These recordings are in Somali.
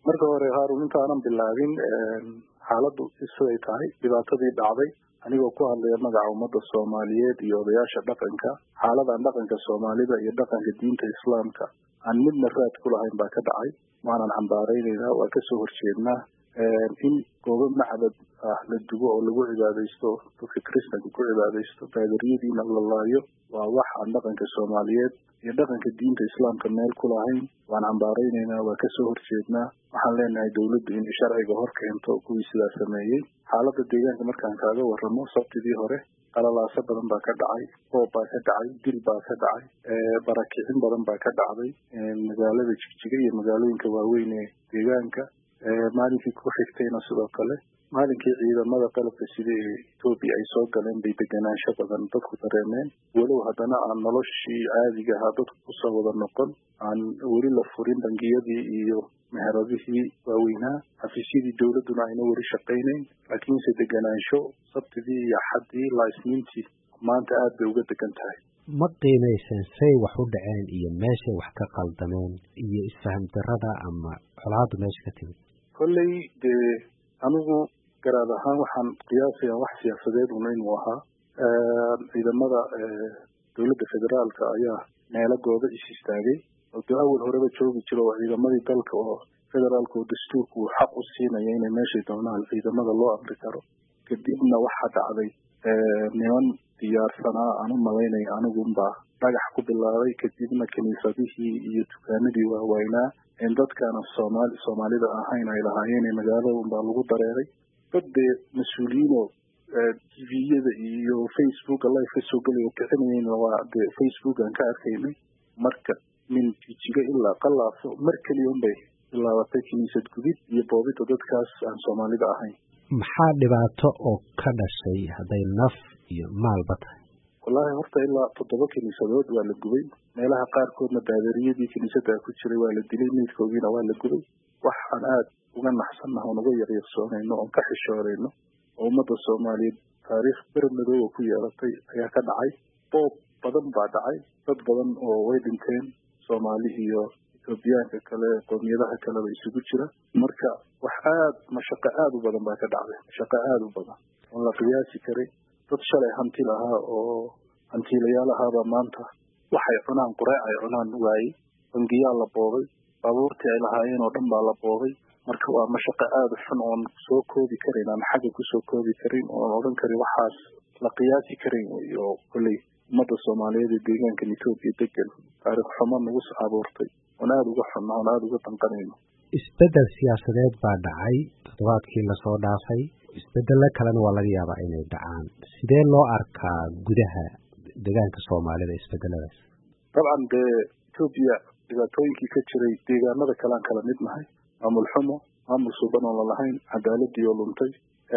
marka hore Haarun intaanan bilaabin xaaladdu siday tahay dhibaatadii dhacday anigoo ku hadlaya magaca ummadda Soomaaliyeed iyo odayaasha dhaqanka xaaladan dhaqanka Soomaalida iyo dhaqanka diinta Islaamka aan midna raad ku lahayn baa ka dhacay maanan cambaareynayna waa ka soo horjeednaa in goobo macbad la dubo oo lagu cibaadaysto dadka Kristaanka ku cibaadaysto taageeradiina la laayo waa wax aan dhaqanka Soomaaliyeed iyo dhaqanka diinta Islaamka meel ku lahayn waan cambaareynayna waa ka soo horjeednaa waxaan leenahay dawladdu in sharciga hor keento kuwii sidaas sameeyay xaaladda deegaanka markaan kaaga warramo sabtidii hore qalalaasa badan baa ka dhacay roob baa ka dhacay dil baa ka dhacay barakicin badan baa ka dhacday magaalada Jigjiga iyo magaalooyinka waaweyn ee deegaanka maalinkii ku xigtayna sidoo kale maalinkii ciidamada qalabka sida ee Itoobiya ay soo galeen bay deganaansho badan dadku dareemeen walow haddana aan noloshii caadiga ahaa dadku ku soo wada noqon aan weli la furin bangiyadii iyo meheradihii waaweynaa xafiisyadii dawladduna ayna weli shaqaynayn laakiinse deganaansho sabtidii iyo axaddii ilaa isniintii maanta aad bay uga degan tahay ma qiimaysan say wax u dhaceen iyo meeshay wax ka qaldameen iyo isfaham darrada ama colaaddu meesha ka timid kolley dee anigu garaad ahaan waxaan qiyaasayaa wax siyaasadeed una inuu ahaa ciidamada dowladda federaalka ayaa meelo goobo istaagay oo dee awal horeba joogi jira oo ciidamadii dalka oo federaalka oo dastuurku uu xaq u siinaya inay meeshay doonaan ciidamada loo amri karo kadibna waxaa dhacday niman diyaarsanaa aan u malaynaya anigunbaa dhagax ku bilaabay kadibna kiniisadihii iyo dukaanadii waaweynaa in dadkaana soomaalida ahayn ay lahaayeen magaalada unbaa lagu dareeray dad dee mas-uuliyiinoo tviyada iyo facebooka live ka soo gelaya kicinayeen waa dee facebookan ka arkaynay marka min Jigjiga ilaa Qalaafo mar kaliya unbay bilaabatay kiniisad gubid iyo boobida dadkaas aan soomaalida ahayn maxaa dhibaato oo ka dhashay hadday naf iyo maalba tahay wallaahi horta ilaa 7 kiniisadood waa la gubay meelaha qaarkoodna baadariyadii kiniisadda ku jiray waa la dilay meydkoogiina waa la gubay waxaan aad uga naxsannahay oo uga yaryarsoonayno oo ka xishoorayno oo ummadda Soomaaliyeed taariikh bermadow ku yeelatay ayaa ka dhacay boob badan baa dhacay dad badan oo way dhinteen Soomaali iyo Itoobiyaanka kale qoomiyadaha kale way isugu jira marka wax aad mashaqo aad u badan baa ka dhacday mashaqo aad u badan oo la qiyaasi karay dad shalay hanti lahaa oo hantiilayaal ahaaba maanta waxay cunaan quraac ay cunaan waayey bangiyaa la boobay baabuurtii ay lahaayeen oo dhan baa la boobay marka waa mashaqo aad u xun oon soo koobi karin ama xagga ku soo koobi karin oo odhan karin waxaas la qiyaasi karin iyo kolley ummadda Soomaaliyeed ee deegaanka Itoobiya degan taariikh xumo nagu soo abuurtay oon aad uga xun oon aad uga danqanayno isbedel siyaasadeed baa dhacay toddobaadkii lasoo dhaafay isbedelo kalena waa laga yaabaa inay dhacaan sidee loo arkaa gudaha deegaanka Soomaalida isbedeladaas dabcan dee Itoobiya dhibaatooyinkii ka jiray deegaanada kale aan kala mid nahay maamul xumo maamul suuban oo lahayn cadaaladii oo luntay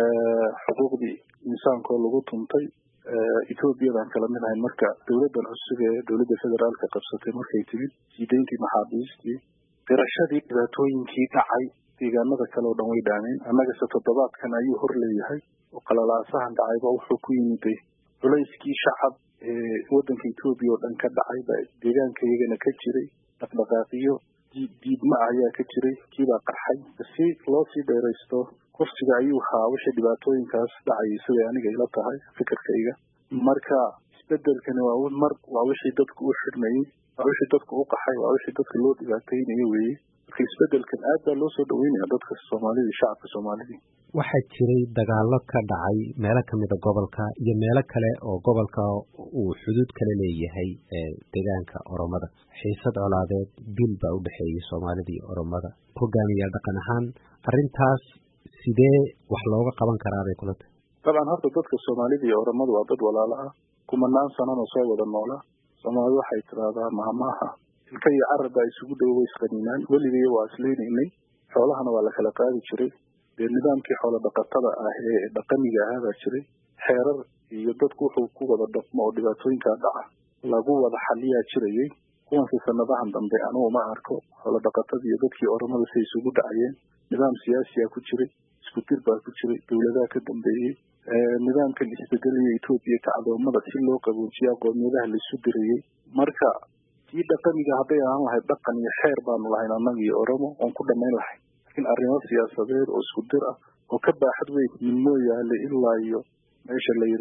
xuquuqdii insaanka oo lagu tuntay Itoobiyadan kala mid ahayn marka dawladdan cusub ee dawladda federaalka qabsatay markay timid sideyntii maxaabiistii qirashadii dhibaatooyinkii dhacay deegaanada kale oo dhan way dhaameen annagase toddobaadkan ayuu hor leeyahay oo qalalaasahan dhacayba wuxuu ku yimid culayskii shacab ee waddanka Itoobiya oo dhan ka dhacay baa deegaanka iyagana ka jiray dhaqdhaqaaqiyo diidma ayaa ka jiray kiibaa qarxay si loo sii dheeraysto kursiga ayuu ahaa wixii dhibaatooyinkaas dhacayay siday aniga ila tahay fikirkayga marka isbedelkani waa wixii dadku u xidhmayey waa wixii dadku u qaxay waa wixii dadka loo dhibaataynayo weeye marka isbedelkan aad baa loo soo dhaweynaya dadka Soomaalida iyo shacabka Soomaalida waxaa jiray dagaallo ka dhacay meelo ka mid a gobolka iyo meelo kale oo gobolka uu xuduud kale leeyahay deegaanka Oromada xiisad colaadeed dil baa u dhaxeeyay Soomaalida iyo Oromada hogaamiyayaal dhaqan ahaan arrintaas sidee wax looga qaban karaa bay kula tahay dabcan horta dadka Soomaalida iyo Oromada waa dad walaalo ah kumanaan sanano soo wada noolaa Soomaalidu waxay tiraahdaa maamaha ilka iyo carab ay isugu dhaway isqaniinaan weligeey waa isleeynay xoolahana waa la kala qaadi jiray dee nidaamkii xoolo dhaqatada ah ee dhaqamiga ahaa baa jiray xeerar iyo dadku wuxuu ku wada dhaqmo oo dhibaatooyinka dhaca lagu wada xaliyaa jirayay kuwanka sanadahan dambe anigu ma arko xoolo dhaqatada iyo dadkii Oromada si isugu dhacayeen nidaam siyaasi ah ku jiray isku dir baa ku jiray dawladaha ka dambeeyay nidaamkan isbedelaya Itoobiya kacdoomada si loo qaboojiyo qoomiyadaha la isu dirayay marka tii dhaqamiga hadday aan lahayd dhaqan iyo xeer baanu lahayn annaga iyo Oromo oon ku dhamayn lahayn laakiin arrimo siyaasadeed oo isku dir ah oo ka baaxad weyn min mooyaale ilaa iyo meesha la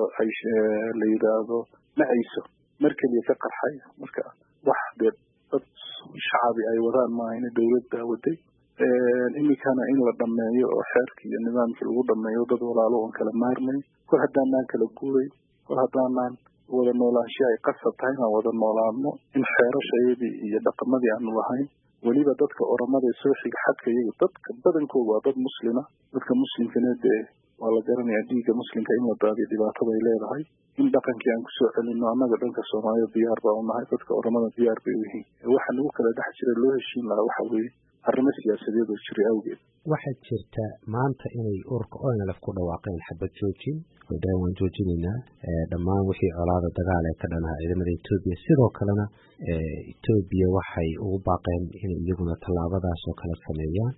yidhaahdo nacayso mar keliya ka qarxay marka wax dee dad shacabi ay wadaan maaha in dowlad daawaday imikana in la dhameeyo oo xeerkii iyo nidaamkii lagu dhameeyo dad walaalo oon kala maarnay kol haddaanaan kala guuray kol haddaanaan wada noolaanshiya ay qasab tahay inaan wada noolaano in xeerashayadii iyo dhaqamadii aanu lahayn weliba dadka oromada ee soo xiga xadka iyaga dadka badankooda waa dad muslima dadka muslimkana dee waa la garanayaa dhiigga muslimka in la daadiyo dhibaatada ay leedahay in dhaqankii aan kusoo celino annaga dhanka soomaalida diyaar baa u nahay dadka oromada diyaar bay u yihiin waxa nagu kala dhex jira loo heshiin lahaa waxa weeye arrimo siyaasadeed oo jiray awgeed waxaa jirta maanta inay ururka ONLF ku dhawaaqeen xabad joojin oo dhan waan joojinaynaa dhammaan wixii colaada dagaal ee ka dhanaha ciidamada Itoobiya sidoo kalena Itoobiya waxay ugu baaqeen inay iyaguna tallaabadaas oo kala sameeyaan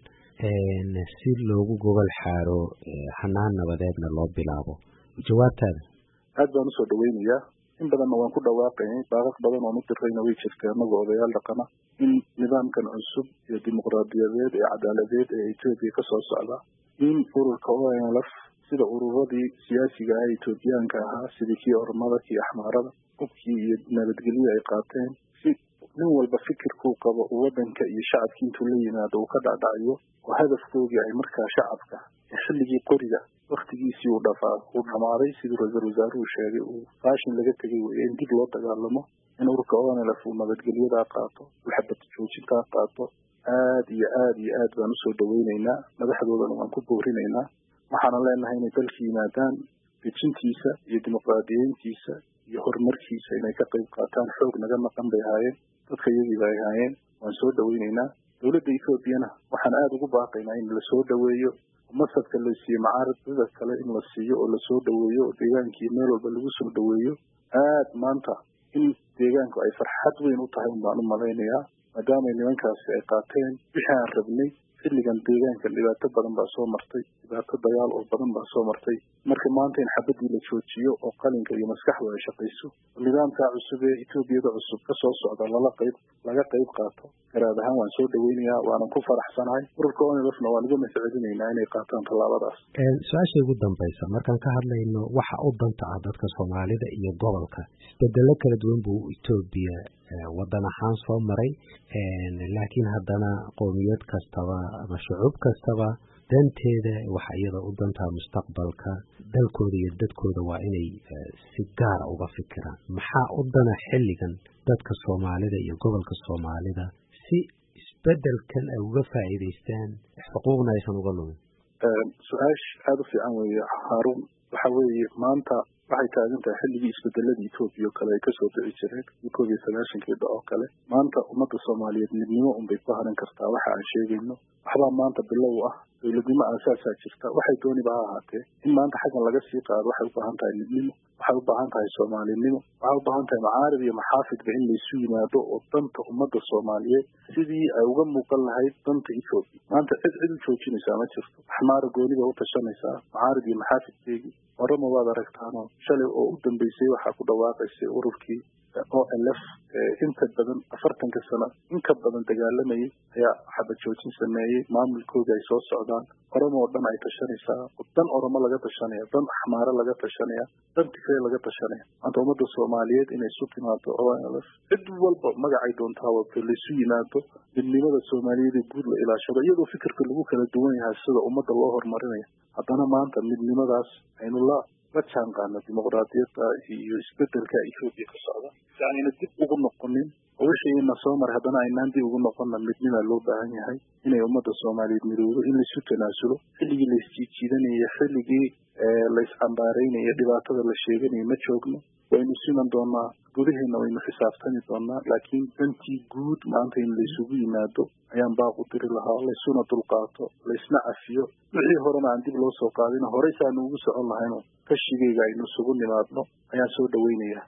si loogu gobol xaaro hanaan nabadeedna loo bilaabo jawaabtaada aad baan usoo dhaweynayaa in badanna waan ku dhawaaqaynay baaqaq badan oo mudirayna way jirtay annaga odayaal dhaqana in nidaamkan cusub iyo dimuqraadiyadeed ee cadaaladeed ee Itoobiya ka soo socda in ururka ONLF sida ururadii siyaasiga ah Itoobiyaanka ahaa sidii kii oromada kii axmaarada qubkii iyo nabadgelyo ay qaateen si nin walba fikirkuu qabo wadanka iyo shacabka intuu la yimaado uu ka dhacdhaciyo oo hadafkoodii ay markaa shacabka xilligii qoriga waktigiisii uu dhamaaday sidii ra-iisul wasaaruhu sheegay uu faashin laga tegay weeye in dib loo dagaalamo in ururka ONLF uu nabadgelyadaa qaato uu xabad joojintaa qaato aad iyo aad baan usoo dhaweynaynaa madaxdoodana waan ku boorinaynaa waxaana leenahay inay dalka yimaadaan dejintiisa iyo dimuqraadiyeyntiisa iyo horumarkiisa inay ka qayb qaataan xoog naga maqan bay ahaayeen dadka iyagiiba ay ahaayeen waan soo dhaweynaynaa dowladda Etoobiyana waxaan aad ugu baaqaynaa in la soo dhaweeyo masabka la siiyo macaaridada kale in la siiyo oo la soo dhaweeyo oo deegaankii meel walba lagu soo dhaweeyo aad maanta in deegaanku ay farxad weyn u tahay baan u malaynayaa maadaama nimankaasi ay qaateen wixii aan rabnay xilligan deegaanka dhibaato badan baa soo martay dhibaato dagaal oo badan baa soo martay marka maanta in xabadii la joojiyo oo qalinka iyo maskaxdu ay shaqayso nidaamka cusub ee Itoobiyada cusub ka soo socda laga qayb qaato garaad ahaan waan soo dhaweynayaa waana ku faraxsanahay ururka ONLFna waan uga mahadcelinaynaa inay qaataan tallaabadaas su-aasha ugu dambaysa markaan ka hadlayno waxa u danta ah dadka Soomaalida iyo gobolka isbedelo kala duwan buu Itoobiya wadan ahaan soo maray laakiin haddana qowmiyad kastaba ama shucuub kastaba danteeda waxa iyada u dantaa mustaqbalka dalkooda iyo dadkooda waa inay si gaara uga fikiraan maxaa u dana xilligan dadka Soomaalida iyo gobolka Soomaalida si isbedelkan ay uga faa'iideystaan xuquuqna aysan uga lumin su-aash aada u fiican weeye Haruun waxa weeye maanta waxay taagan tahay xilligii isbedeladii Itoobiya kale ay kasoo dhici jireen 1990kii oo kale maanta ummadda Soomaaliyeed midnimo unbay ku haran kartaa waxa aan sheegayno waxbaa maanta bilow ah dowladnimo aasaasaa jirta waxay dooniba ha ahaatee in maanta xaggan laga sii qaado waxay u baahan tahay midnimo waxay u baahan tahay Soomaalinimo waxay u baahan tahay macaarid iyo maxaafidba in laysu yimaado oo danta ummadda Soomaaliyeed sidii ay uga muuqan lahayd danta Itoobiya maanta cid u joojinaysaa ma jirto axmaara gooniba u tashanaysaa macaarid iyo maxaafidkeegii oroma waad aragtaanoo shalay oo u dambeysay waxaa ku dhawaaqaysay ururkii ONLF inta badan 40 sano in ka badan dagaalamayay ayaa xabad joojin sameeyay maamulkooda ay soo socdaan oromo oo dhan ay tashanaysaa dan oromo laga tashanaya dan axmaara laga tashanaya dan tigray laga tashanaya anta ummadda Soomaaliyeed inay isu timaado ONLF cid walba magacay doontaa wada laysu yimaado midnimada Soomaaliyeed guud la ilaashado iyadoo fikirka lagu kala duwan yahay sida ummadda loo horumarinayo haddana maanta midnimadaas aynu la jaan dimuqraadiyadda iyo isbedelka Itoobiya ka socda yaani dib ugu noqonin oo wixii soo maray haddana aynaan dib ugu noqonna midnimo loo baahan yahay inay ummadda Soomaaliyeed midowdo in la isu tanaasulo xilligii la isjiidanayay xilligii la iscambaareynayay dhibaatada la sheeganayo ma joogno waynu siman doonaa gudaheena waynu xisaabtani doonaa laakiin dantii guud maanta in la isugu yimaado ayaan baaq u diri lahaa laysuna dulqaato laysna cafiyo wixii horena aan dib loo soo qaadin horey saanu ugu socon lahayno kashigayga aynu isugu nimaadno ayaan soo dhaweynayaa